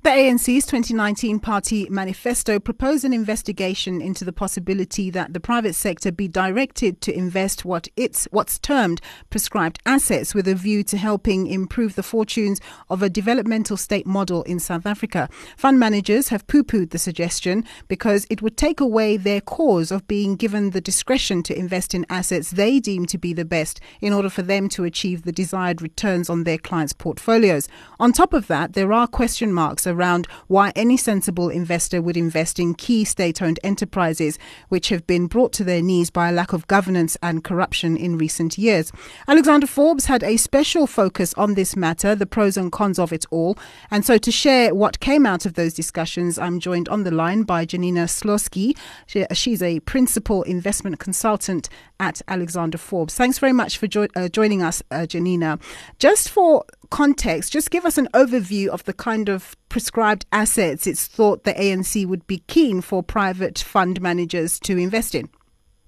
The ANC's 2019 party manifesto proposed an investigation into the possibility that the private sector be directed to invest what's termed prescribed assets with a view to helping improve the fortunes of a developmental state model in South Africa. Fund managers have poo-pooed the suggestion because it would take away their cause of being given the discretion to invest in assets they deem to be the best in order for them to achieve the desired returns on their clients' portfolios. On top of that, there are question marks around why any sensible investor would invest in key state-owned enterprises which have been brought to their knees by a lack of governance and corruption in recent years. Alexander Forbes had a special focus on this matter, the pros and cons of it all. And so to share what came out of those discussions, I'm joined on the line by Janina Slosky. She's a principal investment consultant at Alexander Forbes. Thanks very much for joining us, Janina. Just for context, just give us an overview of the kind of prescribed assets it's thought the ANC would be keen for private fund managers to invest in.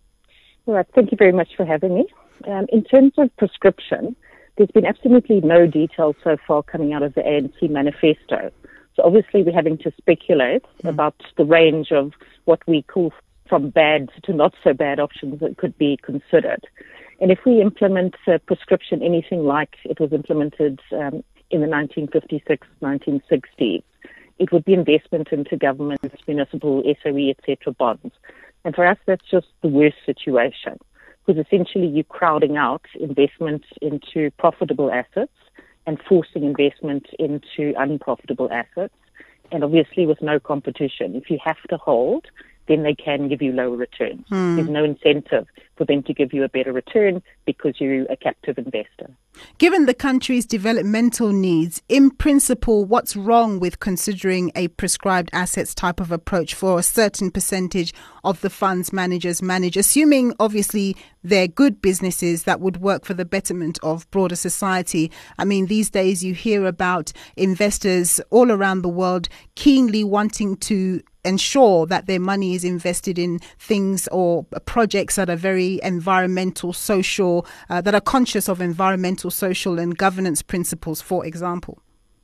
All right, thank you very much for having me. In terms of prescription, there's been absolutely no details so far coming out of the ANC manifesto. So obviously we're having to speculate about the range of what we call from bad to not so bad options that could be considered. And if we implement prescription anything like it was implemented in the 1956, 1960s, it would be investment into government, municipal, SOE, etc. bonds. And for us, that's just the worst situation, because essentially you're crowding out investment into profitable assets and forcing investment into unprofitable assets. And obviously with no competition, if you have to hold, then they can give you lower returns. There's no incentive for them to give you a better return because you're a captive investor. Given the country's developmental needs, in principle, what's wrong with considering a prescribed assets type of approach for a certain percentage of the funds managers manage, assuming obviously they're good businesses that would work for the betterment of broader society? I mean, these days you hear about investors all around the world keenly wanting to ensure that their money is invested in things or projects that are very environmental, social, that are conscious of environmental, social and governance principles, for example.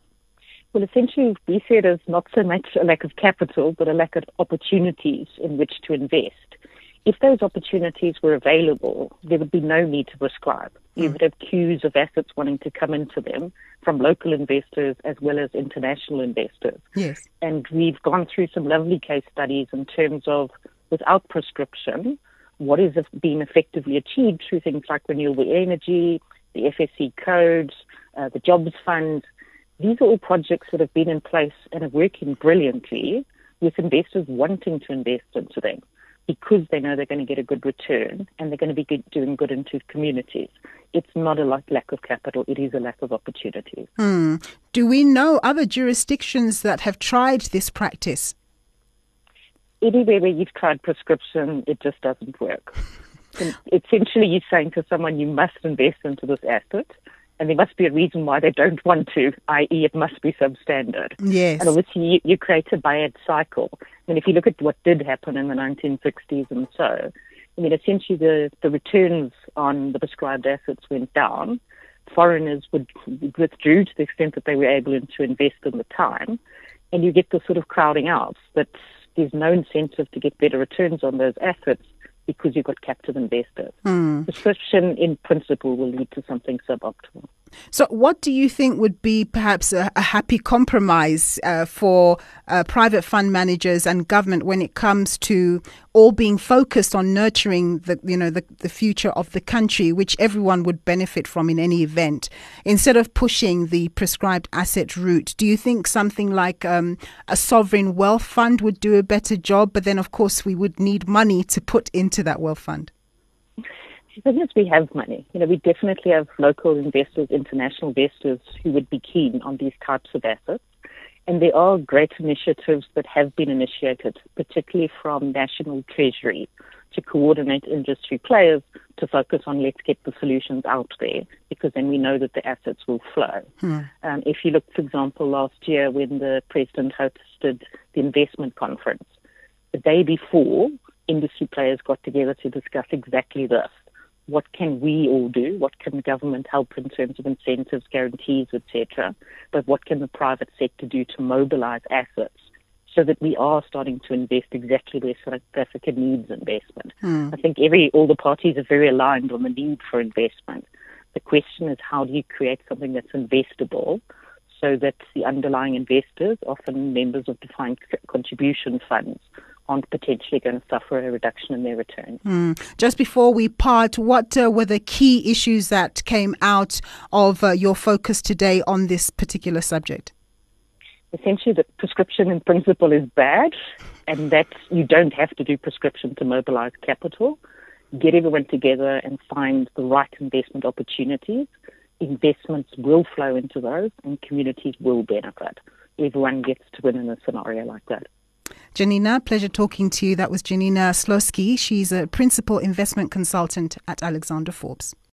Well, essentially, we see it as not so much a lack of capital, but a lack of opportunities in which to invest. If those opportunities were available, there would be no need to prescribe. You would have queues of assets wanting to come into them from local investors as well as international investors. Yes. And we've gone through some lovely case studies in terms of, without prescription, what is being effectively achieved through things like renewable energy, the FSC codes, the Jobs Fund. These are all projects that have been in place and are working brilliantly with investors wanting to invest into them, because they know they're going to get a good return and they're going to be doing good into communities. It's not a lack of capital, it is a lack of opportunities. Do we know other jurisdictions that have tried this practice? Anywhere where you've tried prescription, it just doesn't work. And essentially, you're saying to someone, you must invest into this asset, and there must be a reason why they don't want to, i.e. it must be substandard. Yes. And obviously you create a bad cycle. I mean, if you look at what did happen in the 1960s and so, I mean, essentially the returns on the prescribed assets went down. Foreigners withdrew to the extent that they were able to invest in the time. And you get the sort of crowding out that there's no incentive to get better returns on those assets because you've got captive investors. Prescription in principle will lead to something suboptimal. So what do you think would be perhaps a happy compromise for private fund managers and government when it comes to all being focused on nurturing the future of the country, which everyone would benefit from in any event, instead of pushing the prescribed asset route? Do you think something like a sovereign wealth fund would do a better job? But then, of course, we would need money to put into that wealth fund. Yes, we have money. We definitely have local investors, international investors who would be keen on these types of assets. And there are great initiatives that have been initiated, particularly from National Treasury, to coordinate industry players to focus on let's get the solutions out there, because then we know that the assets will flow. If you look, for example, last year when the President hosted the investment conference, the day before, industry players got together to discuss exactly this. what can we all do? What can the government help in terms of incentives, guarantees, etc.? But what can the private sector do to mobilize assets so that we are starting to invest exactly where South Africa needs investment? I think all the parties are very aligned on the need for investment. The question is, how do you create something that's investable so that the underlying investors, often members of defined contribution funds, aren't potentially going to suffer a reduction in their return. Just before we part, what were the key issues that came out of your focus today on this particular subject? Essentially, the prescription in principle is bad, and that you don't have to do prescription to mobilize capital. Get everyone together and find the right investment opportunities. Investments will flow into those, and communities will benefit. Everyone gets to win in a scenario like that. Janina, pleasure talking to you. That was Janina Slosky. She's a principal investment consultant at Alexander Forbes.